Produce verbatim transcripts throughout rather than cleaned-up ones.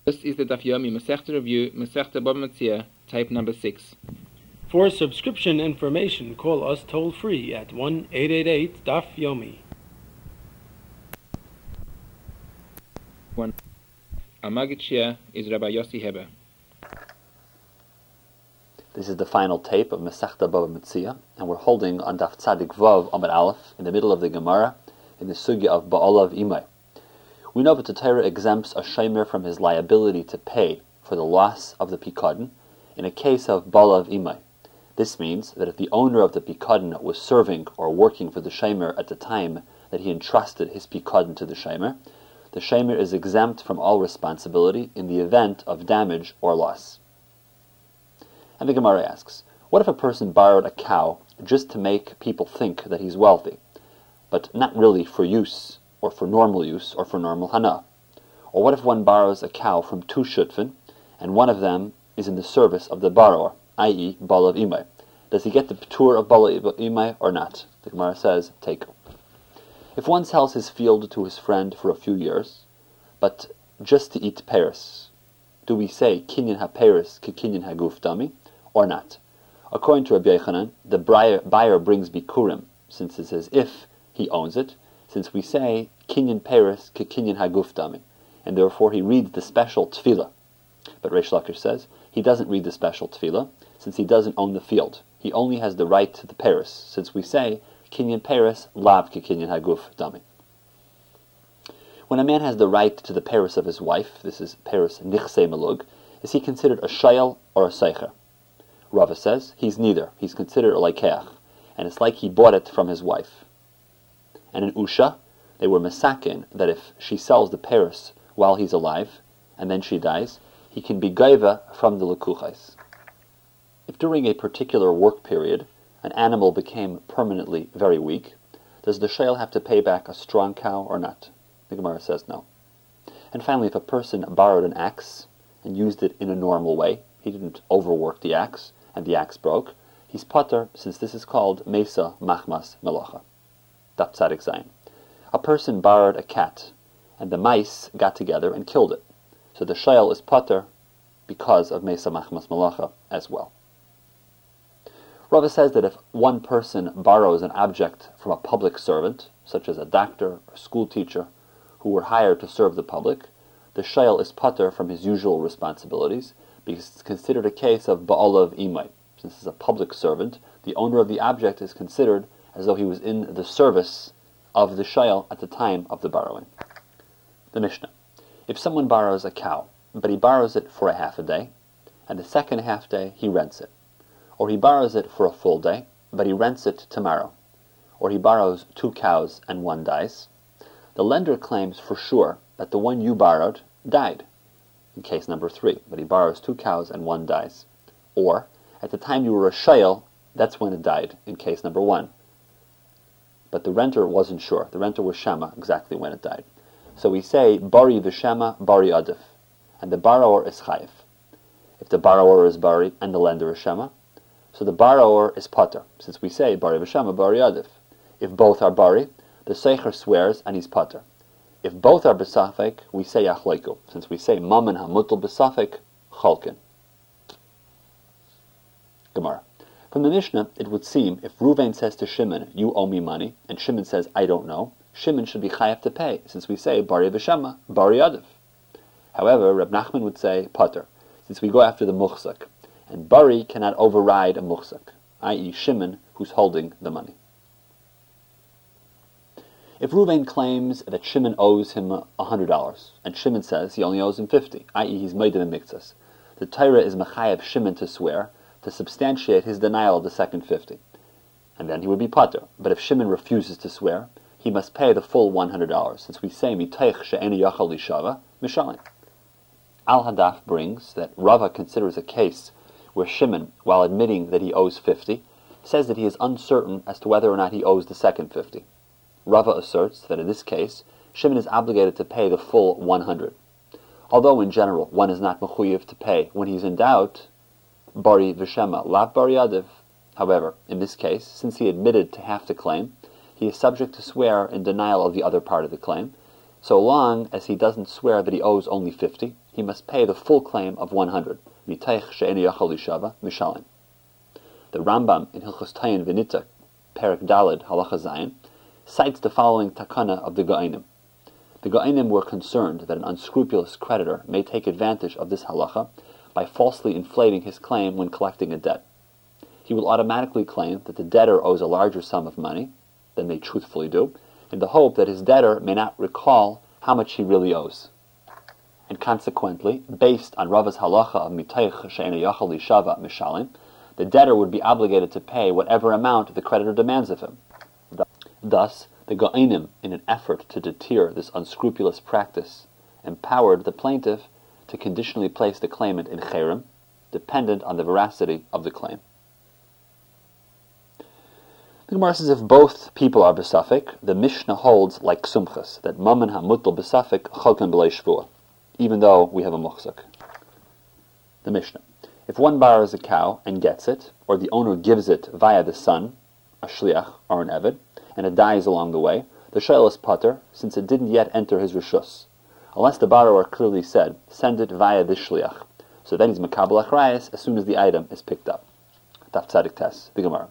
This is the Daf Yomi Masechta Review, Masechta Bava Metzia, type number six. For subscription information, call us toll-free at one eight eight eight D A F Yomi. One. Our Maggid Shia is Rabbi Yossi Heber. This is the final tape of Masechta Bava Metzia, and we're holding on Daf Tzadik Vav Amud Aleph in the middle of the Gemara in the sugya of Ba'olav Imay. We know that the Torah exempts a shomer from his liability to pay for the loss of the pikadon in a case of Ba'olav Imay. This means that if the owner of the pikadon was serving or working for the shomer at the time that he entrusted his pikadon to the shomer, the shomer is exempt from all responsibility in the event of damage or loss. And the Gemara asks, what if a person borrowed a cow just to make people think that he's wealthy, but not really for use, or for normal use, or for normal hana? Or what if one borrows a cow from two shutfin, and one of them is in the service of the borrower, that is, Ba'olav Imay? Does he get the p'tur of Ba'olav Imay or not? The Gemara says, take. If one sells his field to his friend for a few years, but just to eat pears, do we say kinyan ha-peres ki kinyan ha-guf dami, or not? According to Rabbi Yochanan, the buyer, buyer brings bikurim, since it says if he owns it, since we say kinyan peres ki kinyan ha-guf dami, and therefore he reads the special tefillah. But Reish Lakish says he doesn't read the special tefillah, since he doesn't own the field. He only has the right to the peres, since we say kinyan peres lav ki kinyan ha-guf dami. When a man has the right to the peres of his wife, this is peres nichse melug, is he considered a shayel or a seicher? Rava says he's neither. He's considered a leikeach, and it's like he bought it from his wife. And in Usha, they were mesakin that if she sells the peres while he's alive, and then she dies, he can be gaiva from the lekuchais. If during a particular work period, an animal became permanently very weak, does the shayel have to pay back a strong cow or not? The Gemara says no. And finally, if a person borrowed an axe and used it in a normal way, he didn't overwork the axe, and the axe broke, he's pater, since this is called mesa machmas melacha. Daf Tzadik Zayin. A person borrowed a cat, and the mice got together and killed it. So the shayel is pater because of mesa machmas melacha as well. Rava says that if one person borrows an object from a public servant, such as a doctor or school teacher, who were hired to serve the public, the shayel is pater from his usual responsibilities, because it's considered a case of Ba'olav Imay. Since it's a public servant, the owner of the object is considered as though he was in the service of the shayel at the time of the borrowing. The Mishnah. If someone borrows a cow, but he borrows it for a half a day, and the second half day he rents it, or he borrows it for a full day, but he rents it tomorrow, or he borrows two cows and one dies, the lender claims for sure that the one you borrowed died, in case number three, but he borrows two cows and one dies. Or, at the time you were a shayel, that's when it died, in case number one. But the renter wasn't sure. The renter was shama exactly when it died. So we say, bari v'shama, bari adif, and the borrower is chayif. If the borrower is bari and the lender is shama, so the borrower is pater, since we say bari v'shama, bari adif. If both are bari, the seicher swears and he's pater. If both are besafek, we say achleiku, since we say mammon hamutal besafek chalkin. Gemara. From the Mishnah, it would seem if Ruvain says to Shimon, "You owe me money," and Shimon says, "I don't know," Shimon should be chayav to pay, since we say bari v'shama, bari adif. However, Reb Nachman would say pater, since we go after the muchzak, and bari cannot override a muchzak, that is, Shimon, who's holding the money. If Ruvain claims that Shimon owes him one hundred dollars, and Shimon says he only owes him fifty, that is, he's made in miktzas, the Torah is mechayev Shimon to swear to substantiate his denial of the second fifty, and then he would be pater. But if Shimon refuses to swear, he must pay the full one hundred dollars, since we say mitaych she'eni yachal lishava mishalim. Al-Hadaf brings that Rava considers a case where Shimon, while admitting that he owes fifty, says that he is uncertain as to whether or not he owes the second fifty. Rava asserts that in this case, Shimon is obligated to pay the full one hundred. Although in general one is not mechuyev to pay when he's in doubt, bari v'shema lav bari adiv. However, in this case, since he admitted to half the claim, he is subject to swear in denial of the other part of the claim, So long as he doesn't swear that he owes only fifty, he must pay the full claim of one hundred. Mitaych she'enu yachal lishava mishalin. The Rambam in Hilchos Tayin V'Nitak, Perek Daled Halacha Zayin, cites the following takana of the Ga'inim. The Ga'inim were concerned that an unscrupulous creditor may take advantage of this halacha by falsely inflating his claim when collecting a debt. He will automatically claim that the debtor owes a larger sum of money than they truthfully do, in the hope that his debtor may not recall how much he really owes. And consequently, based on Rava's halacha of Mitaych she'enu yachal lishava mishalin, the debtor would be obligated to pay whatever amount the creditor demands of him. Thus, the Ga'inim, in an effort to deter this unscrupulous practice, empowered the plaintiff to conditionally place the claimant in cherem, dependent on the veracity of the claim. The Gemara says if both people are besafek, the Mishnah holds like sumchas, that mammon hamutal besafek cholken b'lei shvua, even though we have a muchzak. The Mishnah. If one borrows a cow and gets it, or the owner gives it via the son, a shliach or an eved, and it dies along the way, the shayla is pater, since it didn't yet enter his rishus, unless the borrower clearly said, send it via this shliach. So then he's makabel achrayas as soon as the item is picked up. Daf Tzadik Tes, the Gemara.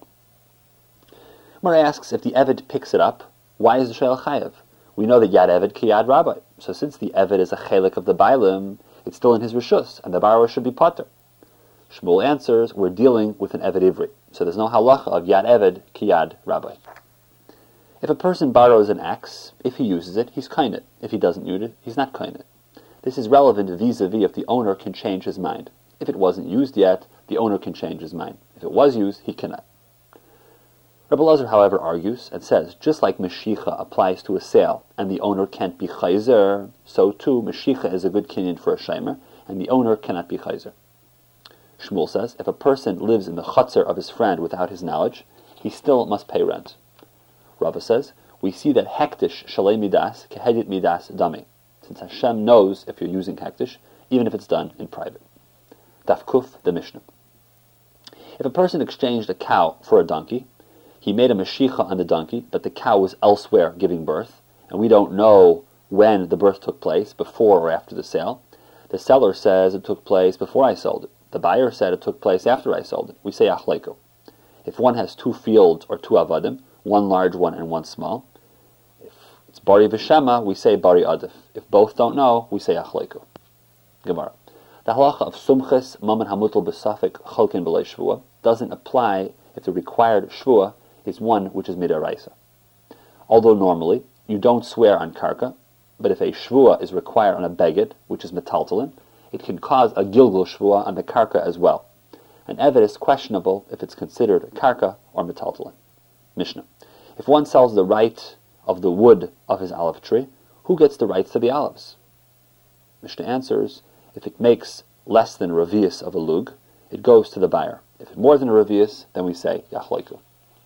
Gemara asks, if the eved picks it up, why is the shayla chayev? We know that yad eved ki yad rabbi. So since the eved is a chelik of the bailim, it's still in his rishus, and the borrower should be pater. Shmuel answers, we're dealing with an eved ivri, so there's no halacha of yad eved ki yad rabbi. If a person borrows an axe, if he uses it, he's kain it. If he doesn't use it, he's not kain it. This is relevant vis-a-vis if the owner can change his mind. If it wasn't used yet, the owner can change his mind. If it was used, he cannot. Rebbe Lazar, however, argues and says, just like Meshicha applies to a sale, and the owner can't be chayzer, so too Meshicha is a good kinyan for a shaymer, and the owner cannot be chayzer. Shmuel says, if a person lives in the chutzner of his friend without his knowledge, he still must pay rent. Rava says, we see that hektish shalei midas kehedit midas dami, since Hashem knows if you're using hektish, even if it's done in private. Daf Kuf, the Mishnah. If a person exchanged a cow for a donkey, he made a meshicha on the donkey, but the cow was elsewhere giving birth, and we don't know when the birth took place, before or after the sale. The seller says it took place before I sold it. The buyer said it took place after I sold it. We say achleiku. If one has two fields or two avadim, one large one and one small, if it's bari v'shema, we say bari adif. If both don't know, we say achleiku. Gemara. The halacha of sumches mammon hamutal besafek cholken b'lei shvua doesn't apply if the required shvua is one which is midaraisa. Although normally you don't swear on karka, but if a shvua is required on a beged, which is metaltalin, it can cause a gilgul shvua on the karka as well. An eved is questionable if it's considered a karka or metaltalin. Mishnah. If one sells the right of the wood of his olive tree, who gets the rights to the olives? Mishnah answers, if it makes less than a revius of a lug, it goes to the buyer. If it's more than a revius, then we say yachleiku.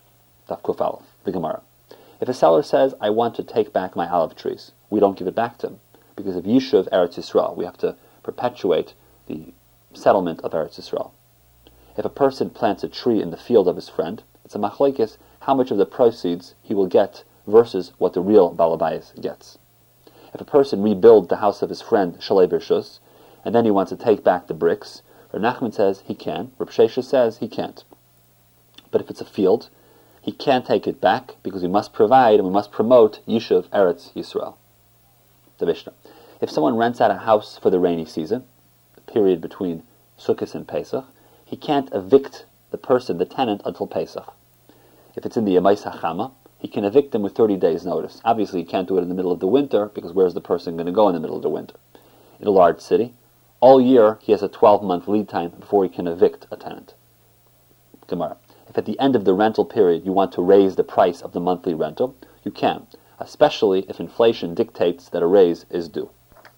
Daf Kuf Aleph, the Gemara. If a seller says, I want to take back my olive trees, we don't give it back to him, because of Yishuv Eretz Yisrael. We have to perpetuate the settlement of Eretz Yisrael. If a person plants a tree in the field of his friend, it's a machlekes how much of the proceeds he will get versus what the real balabayas gets. If a person rebuilds the house of his friend Shalei Birshus, and then he wants to take back the bricks, Rav Nachman says he can, Rav Shesha says he can't. But if it's a field, he can't take it back because we must provide and we must promote Yishuv Eretz Yisrael. The Mishnah. If someone rents out a house for the rainy season, the period between Sukkot and Pesach, he can't evict the person, the tenant, until Pesach. If it's in the Yemais HaChama, he can evict him with thirty days' notice. Obviously, he can't do it in the middle of the winter, because where's the person going to go in the middle of the winter? In a large city, all year he has a twelve-month lead time before he can evict a tenant. Gemara. If at the end of the rental period you want to raise the price of the monthly rental, you can, especially if inflation dictates that a raise is due.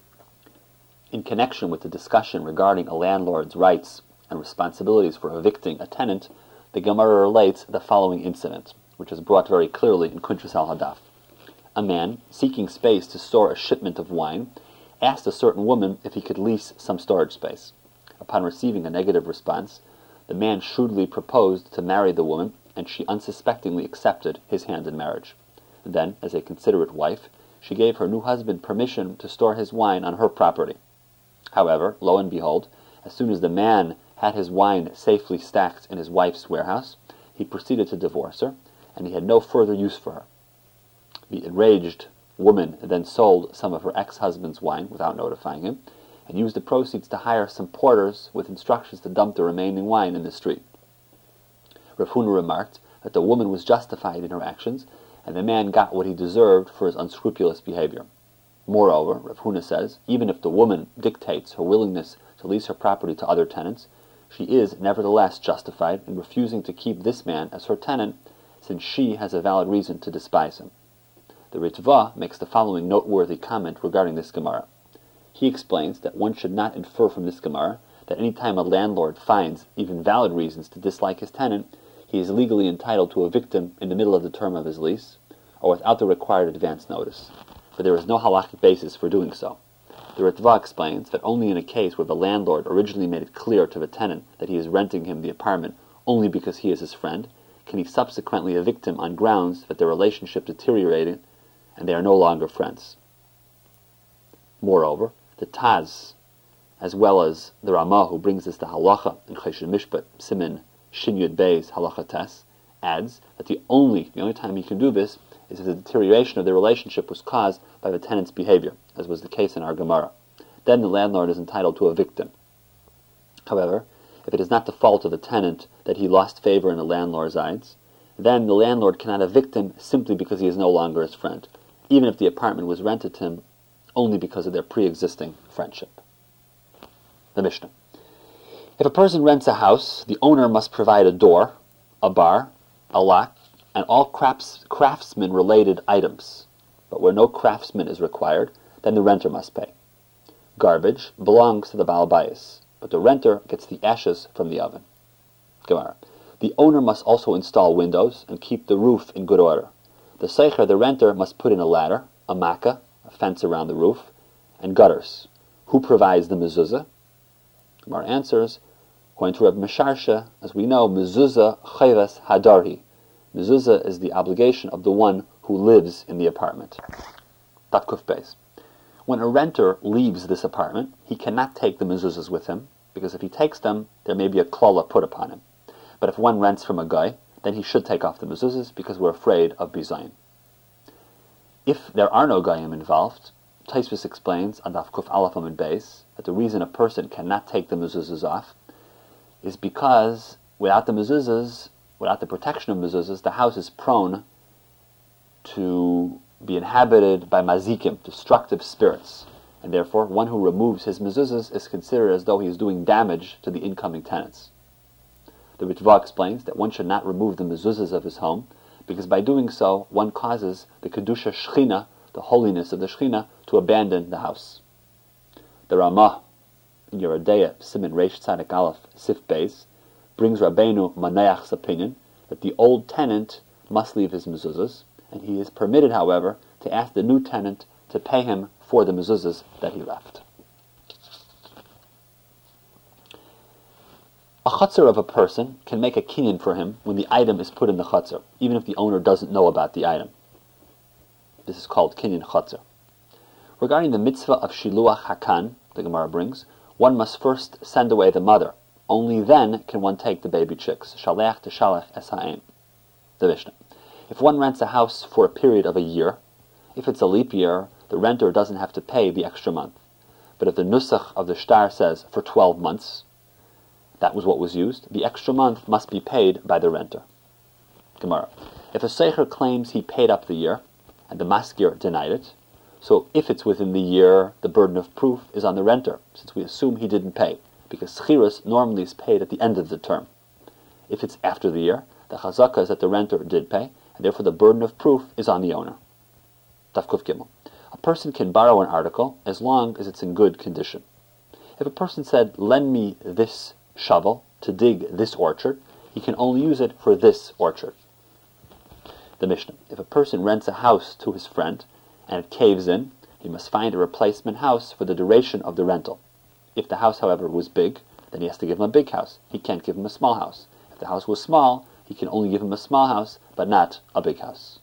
In connection with the discussion regarding a landlord's rights and responsibilities for evicting a tenant, the Gemara relates the following incident, which is brought very clearly in Kuntres al-Hadaf. A man, seeking space to store a shipment of wine, asked a certain woman if he could lease some storage space. Upon receiving a negative response, the man shrewdly proposed to marry the woman, and she unsuspectingly accepted his hand in marriage. Then, as a considerate wife, she gave her new husband permission to store his wine on her property. However, lo and behold, as soon as the man had his wine safely stacked in his wife's warehouse, he proceeded to divorce her, and he had no further use for her. The enraged woman then sold some of her ex-husband's wine without notifying him, and used the proceeds to hire some porters with instructions to dump the remaining wine in the street. Rav Huna remarked that the woman was justified in her actions, and the man got what he deserved for his unscrupulous behavior. Moreover, Rav Huna says, even if the woman dictates her willingness to lease her property to other tenants, she is nevertheless justified in refusing to keep this man as her tenant, since she has a valid reason to despise him. The Ritva makes the following noteworthy comment regarding this Gemara. He explains that one should not infer from this Gemara that any time a landlord finds even valid reasons to dislike his tenant, he is legally entitled to evict him in the middle of the term of his lease, or without the required advance notice, for there is no halakhic basis for doing so. The Ritva explains that only in a case where the landlord originally made it clear to the tenant that he is renting him the apartment only because he is his friend, can he subsequently evict him on grounds that their relationship deteriorated and they are no longer friends. Moreover, the Taz, as well as the Ramah, who brings this to halacha in Choshen Mishpat, Siman Shin Yud Beis Halacha Tes, adds that the only the only time he can do this is if the deterioration of their relationship was caused by the tenant's behavior, as was the case in our Gemara. Then the landlord is entitled to evict him. However, if it is not the fault of the tenant that he lost favor in the landlord's eyes, then the landlord cannot evict him simply because he is no longer his friend, even if the apartment was rented to him only because of their pre-existing friendship. The Mishnah. If a person rents a house, the owner must provide a door, a bar, a lock, and all crafts, craftsman-related items. But where no craftsman is required, then the renter must pay. Garbage belongs to the Baal Bayis, but the renter gets the ashes from the oven. Gemara. The owner must also install windows and keep the roof in good order. The seicher, the renter, must put in a ladder, a makkah, a fence around the roof, and gutters. Who provides the mezuzah? Gemara answers, according to Reb Misharsha, as we know, mezuzah chayvas hadarhi. Mezuzah is the obligation of the one who lives in the apartment. Daf Kuf Beis. When a renter leaves this apartment, he cannot take the mezuzahs with him, because if he takes them, there may be a klala put upon him. But if one rents from a guy, then he should take off the mezuzahs, because we're afraid of bizayin. If there are no gayim involved, Taisvis explains on Daf Kuf Aleph Amud Beis that the reason a person cannot take the mezuzahs off is because without the mezuzahs, without the protection of mezuzahs, the house is prone to be inhabited by mazikim, destructive spirits, and therefore one who removes his mezuzahs is considered as though he is doing damage to the incoming tenants. The Ritva explains that one should not remove the mezuzahs of his home, because by doing so, one causes the Kedusha Shechina, the holiness of the Shechina, to abandon the house. The Ramah, in Yoreh Deah, Siman Reish Tzadik Aleph, Sif Beis, brings Rabbeinu Maneach's opinion that the old tenant must leave his mezuzahs, and he is permitted, however, to ask the new tenant to pay him for the mezuzahs that he left. A chutzner of a person can make a kinyan for him when the item is put in the chutzner, even if the owner doesn't know about the item. This is called kinyan chutzner. Regarding the mitzvah of shiluach hakan, the Gemara brings, one must first send away the mother. Only then can one take the baby chicks. Shalech to shalech es ha'em. The Mishnah. If one rents a house for a period of a year, if it's a leap year, the renter doesn't have to pay the extra month. But if the nusach of the shtar says for twelve months, that was what was used, the extra month must be paid by the renter. Gemara. If a seicher claims he paid up the year, and the maskir denied it, so if it's within the year, the burden of proof is on the renter, since we assume he didn't pay, because schirus normally is paid at the end of the term. If it's after the year, the chazaka is that the renter did pay, and therefore the burden of proof is on the owner. Daf Kuf Gimel. A person can borrow an article as long as it's in good condition. If a person said, lend me this shovel to dig this orchard, he can only use it for this orchard. The Mishnah. If a person rents a house to his friend and it caves in, he must find a replacement house for the duration of the rental. If the house, however, was big, then he has to give him a big house. He can't give him a small house. If the house was small, he can only give him a small house, but not a big house.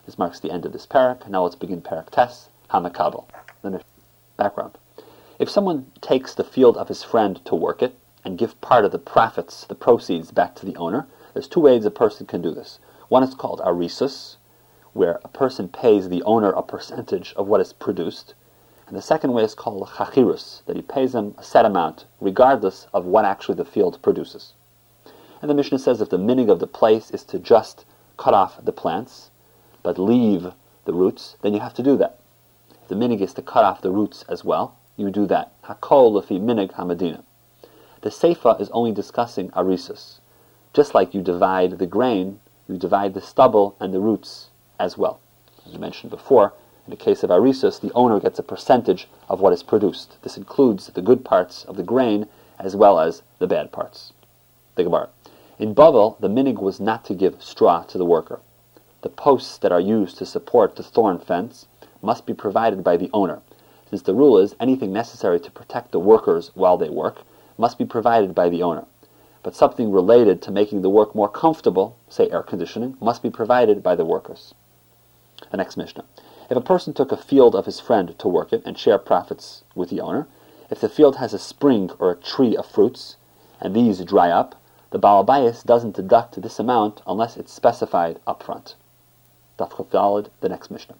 This marks the end of this parak. Now let's begin parak tes, hamakabel. The background. If someone takes the field of his friend to work it, and give part of the profits, the proceeds, back to the owner, there's two ways a person can do this. One is called arisus, where a person pays the owner a percentage of what is produced. And the second way is called chachirus, that he pays him a set amount, regardless of what actually the field produces. And the Mishnah says if the minig of the place is to just cut off the plants, but leave the roots, then you have to do that. If the minig is to cut off the roots as well, you do that. Hakol lefi minig hamadina. The Seifa is only discussing arisus. Just like you divide the grain, you divide the stubble and the roots as well. As we mentioned before, in the case of arisus, the owner gets a percentage of what is produced. This includes the good parts of the grain as well as the bad parts. The Gemara. In Bavel, the minig was not to give straw to the worker. The posts that are used to support the thorn fence must be provided by the owner, since the rule is anything necessary to protect the workers while they work must be provided by the owner. But something related to making the work more comfortable, say air conditioning, must be provided by the workers. The next Mishnah. If a person took a field of his friend to work it and share profits with the owner, if the field has a spring or a tree of fruits, and these dry up, the Baal Bayis doesn't deduct this amount unless it's specified up front. Daf Chaf Daled, the next Mishnah.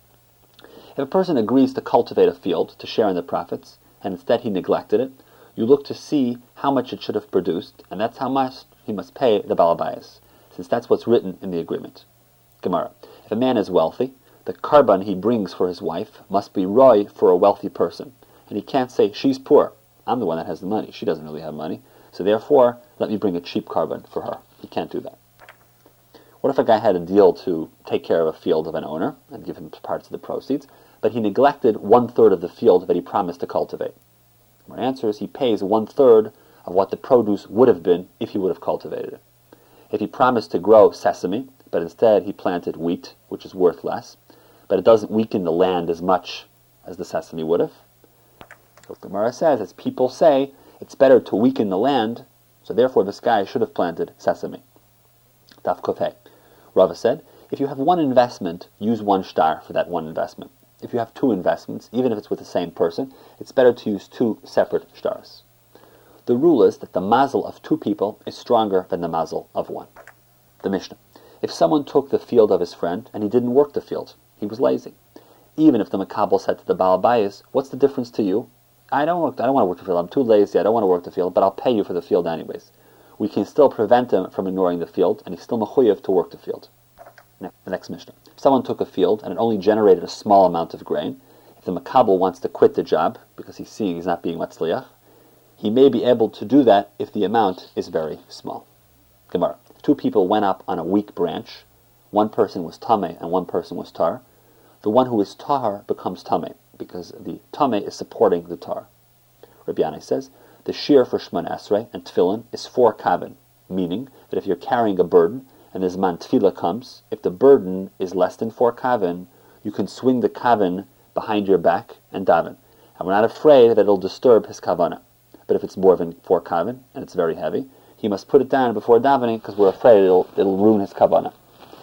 If a person agrees to cultivate a field to share in the profits, and instead he neglected it, you look to see how much it should have produced, and that's how much he must pay the Baal Bayis, since that's what's written in the agreement. Gemara. If a man is wealthy, the carbon he brings for his wife must be roy for a wealthy person, and he can't say, she's poor, I'm the one that has the money, she doesn't really have money, so therefore, let me bring a cheap carbon for her. He can't do that. What if a guy had a deal to take care of a field of an owner, and give him parts of the proceeds, but he neglected one-third of the field that he promised to cultivate? My answer is he pays one-third of what the produce would have been if he would have cultivated it. If he promised to grow sesame, but instead he planted wheat, which is worth less, but it doesn't weaken the land as much as the sesame would have. So the Gemara says, as people say, it's better to weaken the land, so therefore this guy should have planted sesame. Daf Kofei. Rava said, if you have one investment, use one star for that one investment. If you have two investments, even if it's with the same person, it's better to use two separate stars. The rule is that the mazel of two people is stronger than the mazel of one. The Mishnah. If someone took the field of his friend and he didn't work the field, he was lazy. Even if the Makabel said to the Baal Bayis, what's the difference to you? I don't work, I don't want to work the field, I'm too lazy, I don't want to work the field, but I'll pay you for the field anyways. We can still prevent him from ignoring the field, and he's still mechuyev to work the field. The next Mishnah. If someone took a field and it only generated a small amount of grain, if the Makabel wants to quit the job because he's seeing he's not being matzliach, he may be able to do that if the amount is very small. Gemara. If two people went up on a weak branch, one person was tameh and one person was tar, the one who is tar becomes tameh, because the tameh is supporting the tar. Rabbi Yanai says, the shear for Shemon Esrei and Tefillin is four kavin, meaning that if you're carrying a burden and the Zman Tefillah comes, if the burden is less than four kavin, you can swing the kavin behind your back and daven. And we're not afraid that it'll disturb his kavanah. But if it's more than four kavin and it's very heavy, he must put it down before davening because we're afraid it'll, it'll ruin his kavanah.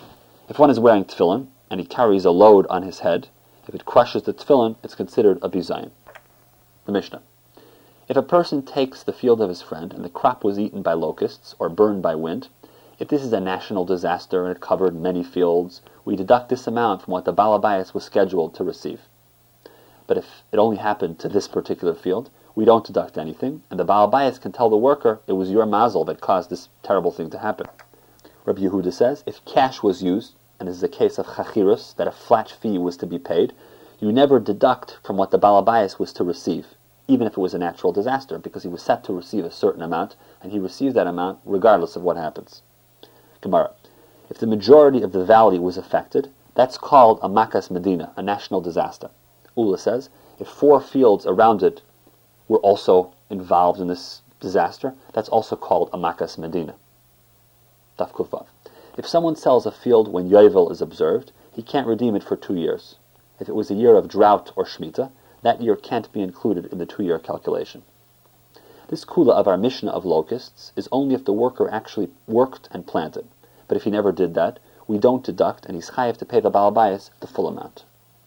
If one is wearing tefillin and he carries a load on his head, if it crushes the tefillin, it's considered a bizayin. The Mishnah. If a person takes the field of his friend and the crop was eaten by locusts or burned by wind, if this is a national disaster and it covered many fields, we deduct this amount from what the Baal Bayis was scheduled to receive. But if it only happened to this particular field, we don't deduct anything, and the Baal Bayis can tell the worker it was your mazel that caused this terrible thing to happen. Rabbi Yehuda says, if cash was used, and this is a case of chachirus, that a flat fee was to be paid, you never deduct from what the Baal Bayis was to receive, even if it was a natural disaster, because he was set to receive a certain amount, and he receives that amount regardless of what happens. Gemara. If the majority of the valley was affected, that's called a makas medina, a national disaster. Ula says, if four fields around it were also involved in this disaster, that's also called a makas medina. Daf Kufav. If someone sells a field when Yovel is observed, he can't redeem it for two years. If it was a year of drought or Shemitah, that year can't be included in the two-year calculation. This kula of our Mishnah of locusts is only if the worker actually worked and planted. But if he never did that, we don't deduct, and he's chayiv to pay the Baal Bayis the full amount.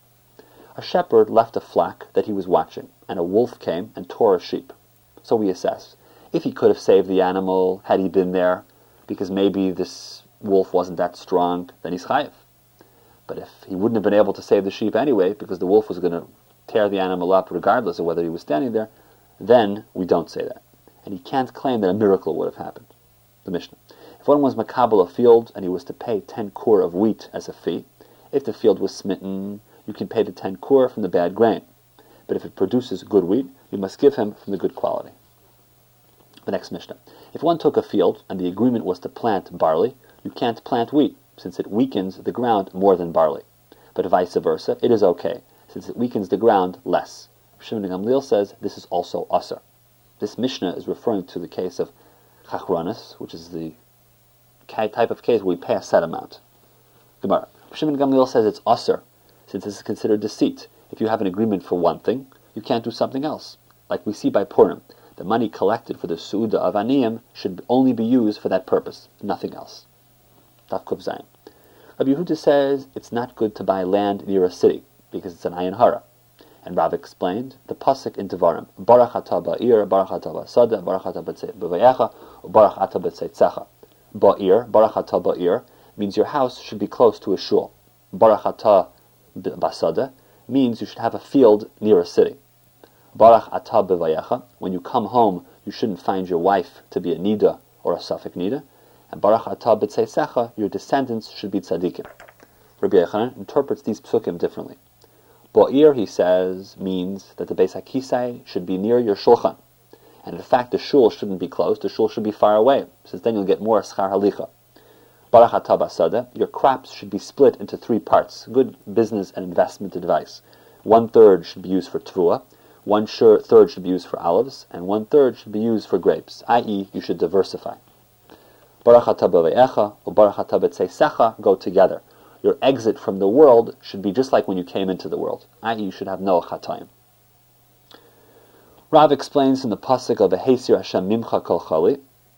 A shepherd left a flock that he was watching, and a wolf came and tore a sheep. So we assess. If he could have saved the animal, had he been there, because maybe this wolf wasn't that strong, then he's chayiv. But if he wouldn't have been able to save the sheep anyway, because the wolf was going to tear the animal up regardless of whether he was standing there, then we don't say that. And he can't claim that a miracle would have happened. The Mishnah. If one was makabel a field and he was to pay ten kur of wheat as a fee, if the field was smitten, you can pay the ten kur from the bad grain. But if it produces good wheat, you must give him from the good quality. The next Mishnah. If one took a field and the agreement was to plant barley, you can't plant wheat, since it weakens the ground more than barley. But vice versa, it is okay, since it weakens the ground less. Shimon Gamliel says this is also asr. This Mishnah is referring to the case of chachronis, which is the type of case where we pay a set amount. Gemara. Shimon Gamliel says it's asr, since this is considered deceit. If you have an agreement for one thing, you can't do something else. Like we see by Purim, the money collected for the Su'uda of Aniyim should only be used for that purpose, nothing else. Daf Kuf Zayin. Rabbi Yehuda says it's not good to buy land near a city, because it's an ayin hara. And Rav explained the pasuk in Devarim, Baruch atah ba'ir, Baruch atah ba'sada, Baruch atah b'vayecha, Baruch atah b'tzeitzecha. Ba'ir, Baruch atah ba'ir, means your house should be close to a shul. Baruch atah b'sada means you should have a field near a city. Baruch atah b'vayecha, when you come home, you shouldn't find your wife to be a nida or a suffix nida. And Baruch atah b'tzeisecha, your descendants should be tzaddikim. Rabbi Yochanan interprets these psukim differently. Bo'ir, he says, means that the Beis HaKisai should be near your shulchan. And in fact, the shul shouldn't be close, the shul should be far away, since then you'll get more schar halicha. Baruch atah b'sada, your crops should be split into three parts. Good business and investment advice. One third should be used for tvua, one third should be used for olives, and one third should be used for grapes, that is, you should diversify. Baruch atah b'vayecha or Baruch atah b'tzeisecha go together. Your exit from the world should be just like when you came into the world, that is, you should have no chatayim. Rav explains in the pasuk of V'heisir Hashem mimcha kol chali.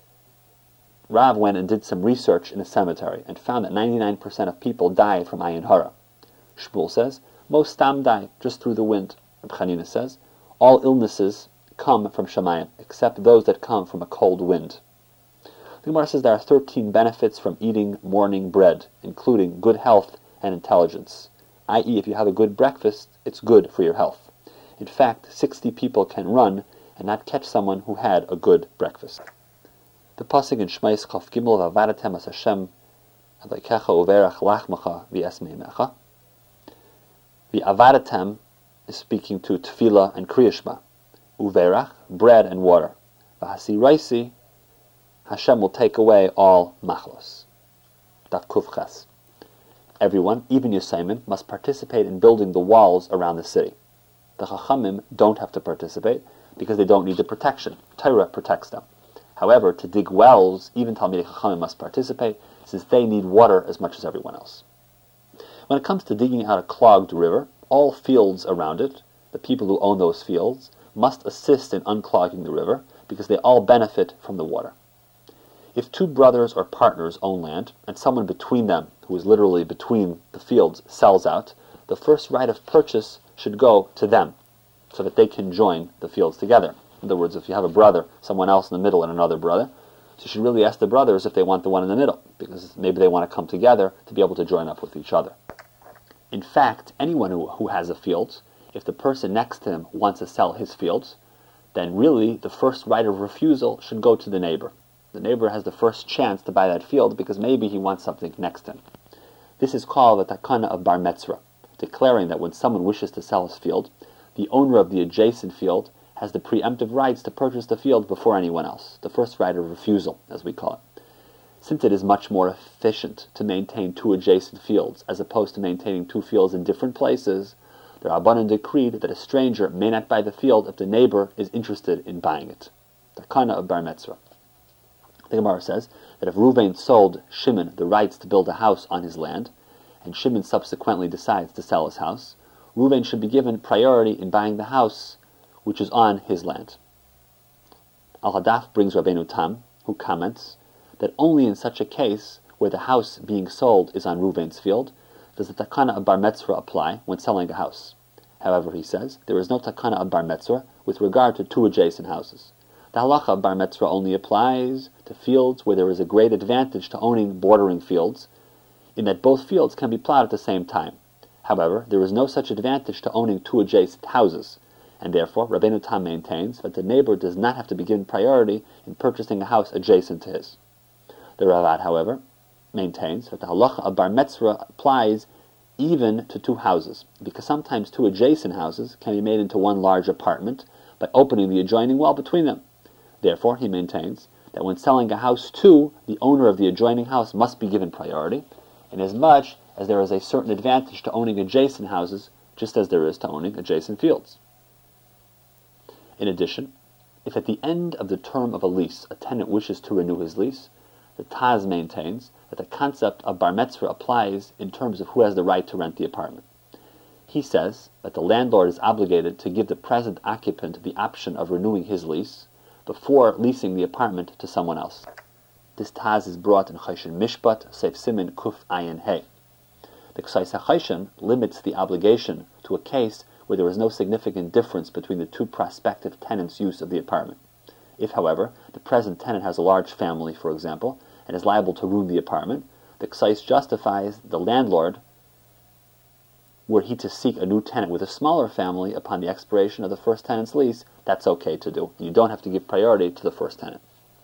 Rav went and did some research in a cemetery and found that ninety-nine percent of people die from ayin hara. Shmuel says most stam die just through the wind. Reb Chanina says all illnesses come from Shemayim, except those that come from a cold wind. The Gemara says there are thirteen benefits from eating morning bread, including good health and intelligence. that is, if you have a good breakfast, it's good for your health. In fact, sixty people can run and not catch someone who had a good breakfast. The pasuk in Shmais Chaf Gimel V'avadatem as Hashem Elokecha uverach lachmacha v'esmeimecha. The avadatem is speaking to tefillah and kriyashma. Uverach, bread and water. V'hasiraisi, Hashem will take away all machlos. Daf Kuf Ches. Everyone, even Yisayim, must participate in building the walls around the city. The Chachamim don't have to participate because they don't need the protection. Torah protects them. However, to dig wells, even Talmidei Chachamim must participate since they need water as much as everyone else. When it comes to digging out a clogged river, all fields around it, the people who own those fields, must assist in unclogging the river because they all benefit from the water. If two brothers or partners own land, and someone between them, who is literally between the fields, sells out, the first right of purchase should go to them, so that they can join the fields together. In other words, if you have a brother, someone else in the middle, and another brother, so you should really ask the brothers if they want the one in the middle, because maybe they want to come together to be able to join up with each other. In fact, anyone who, who has a field, if the person next to him wants to sell his fields, then really the first right of refusal should go to the neighbor. The neighbor has the first chance to buy that field because maybe he wants something next to him. This is called the takana of bar metzra, declaring that when someone wishes to sell his field, the owner of the adjacent field has the preemptive rights to purchase the field before anyone else, the first right of refusal, as we call it. Since it is much more efficient to maintain two adjacent fields as opposed to maintaining two fields in different places, the Rabbanan decreed that a stranger may not buy the field if the neighbor is interested in buying it. Takana of bar metzra. The Gemara says that if Reuven sold Shimon the rights to build a house on his land, and Shimon subsequently decides to sell his house, Reuven should be given priority in buying the house which is on his land. Al-Hadaf brings Rabbeinu Tam, who comments that only in such a case where the house being sold is on Reuven's field, does the takana of bar metzora apply when selling a house? However, he says, there is no takana of bar metzora with regard to two adjacent houses. The halacha of bar metzora only applies to fields where there is a great advantage to owning bordering fields, in that both fields can be plowed at the same time. However, there is no such advantage to owning two adjacent houses, and therefore Rabbeinu Tam maintains that the neighbor does not have to be given priority in purchasing a house adjacent to his. The Ravad, however, maintains that the halacha of bar metzora applies even to two houses, because sometimes two adjacent houses can be made into one large apartment by opening the adjoining wall between them. Therefore, he maintains that when selling a house too, the owner of the adjoining house must be given priority, inasmuch as there is a certain advantage to owning adjacent houses, just as there is to owning adjacent fields. In addition, if at the end of the term of a lease a tenant wishes to renew his lease, the Taz maintains that the concept of bar metzora applies in terms of who has the right to rent the apartment. He says that the landlord is obligated to give the present occupant the option of renewing his lease before leasing the apartment to someone else. This Taz is brought in Choshen Mishpat, Seif Simin Kuf Ayin Hey. The Ksais HaChoshen limits the obligation to a case where there is no significant difference between the two prospective tenants' use of the apartment. If, however, the present tenant has a large family, for example, and is liable to ruin the apartment, the Ksais justifies the landlord were he to seek a new tenant with a smaller family upon the expiration of the first tenant's lease. That's okay to do. You don't have to give priority to the first tenant.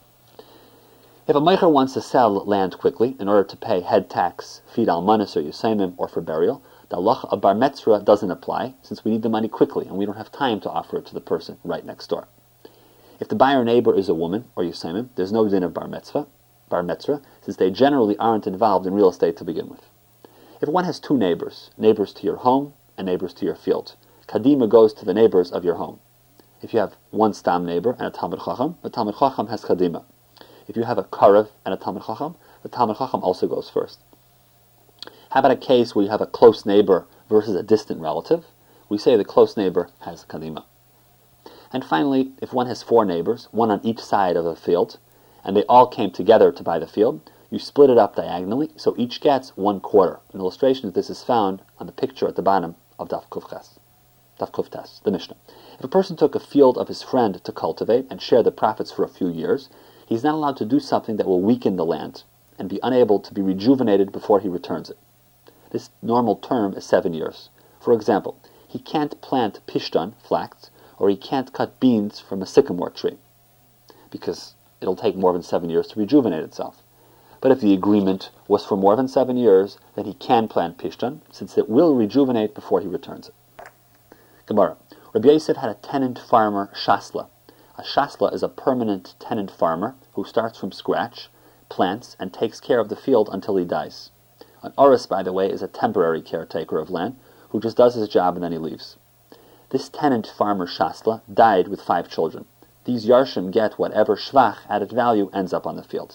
If a meicher wants to sell land quickly in order to pay head tax, feed almanis or yusaimim, or for burial, the halacha of bar metzora doesn't apply, since we need the money quickly and we don't have time to offer it to the person right next door. If the buyer neighbor is a woman or yusaimim, there's no din of bar metzora, bar metzora, since they generally aren't involved in real estate to begin with. If one has two neighbors, neighbors to your home and neighbors to your field, kadima goes to the neighbors of your home. If you have one stam neighbor and a Talmid Chacham, the Talmid Chacham has kadima. If you have a karev and a Talmid Chacham, the Talmid Chacham also goes first. How about a case where you have a close neighbor versus a distant relative? We say the close neighbor has kadima. And finally, if one has four neighbors, one on each side of a field, and they all came together to buy the field, you split it up diagonally, so each gets one quarter. An illustration of this is found on the picture at the bottom of Daf Kufches, Daf Kuftes, the Mishnah. If a person took a field of his friend to cultivate and share the profits for a few years, he's not allowed to do something that will weaken the land and be unable to be rejuvenated before he returns it. This normal term is seven years. For example, he can't plant pishtan, flax, or he can't cut beans from a sycamore tree, because it'll take more than seven years to rejuvenate itself. But if the agreement was for more than seven years, then he can plant pishtan, since it will rejuvenate before he returns it. Gemara. Rabbi Yosef had a tenant farmer, shasla. A shasla is a permanent tenant farmer who starts from scratch, plants, and takes care of the field until he dies. An oris, by the way, is a temporary caretaker of land, who just does his job and then he leaves. This tenant farmer shasla died with five children. These yarshim get whatever shvach, added value, ends up on the field.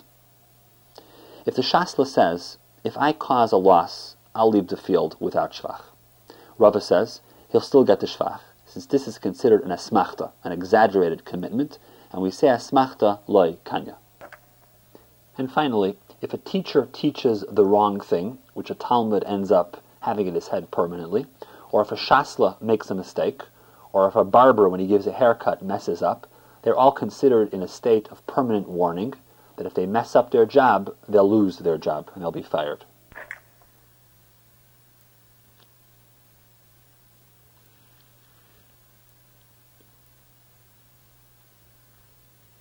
If the shasla says, if I cause a loss, I'll leave the field without shvach, Rava says he'll still get the shvach, since this is considered an asmachta, an exaggerated commitment, and we say asmachta loy kanya. And finally, if a teacher teaches the wrong thing, which a Talmud ends up having in his head permanently, or if a shasla makes a mistake, or if a barber, when he gives a haircut, messes up, they're all considered in a state of permanent warning that if they mess up their job, they'll lose their job and they'll be fired.